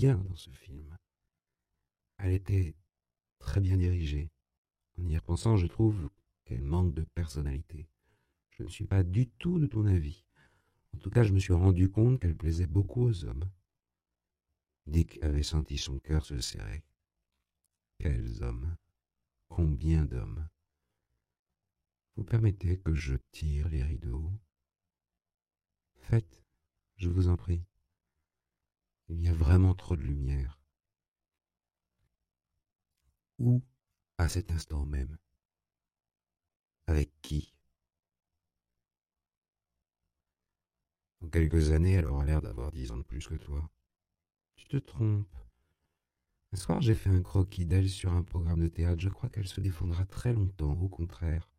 bien dans ce film. Elle était très bien dirigée. En y repensant, je trouve qu'elle manque de personnalité. Je ne suis pas du tout de ton avis. En tout cas, je me suis rendu compte qu'elle plaisait beaucoup aux hommes. Dick avait senti son cœur se serrer. Quels hommes? Combien d'hommes? Vous permettez que je tire les rideaux? Faites, je vous en prie. Il y a vraiment trop de lumière. Où, à cet instant même? Avec qui? Dans quelques années, elle aura l'air d'avoir 10 ans de plus que toi. Tu te trompes. Un soir, j'ai fait un croquis d'elle sur un programme de théâtre. Je crois qu'elle se défendra très longtemps, au contraire.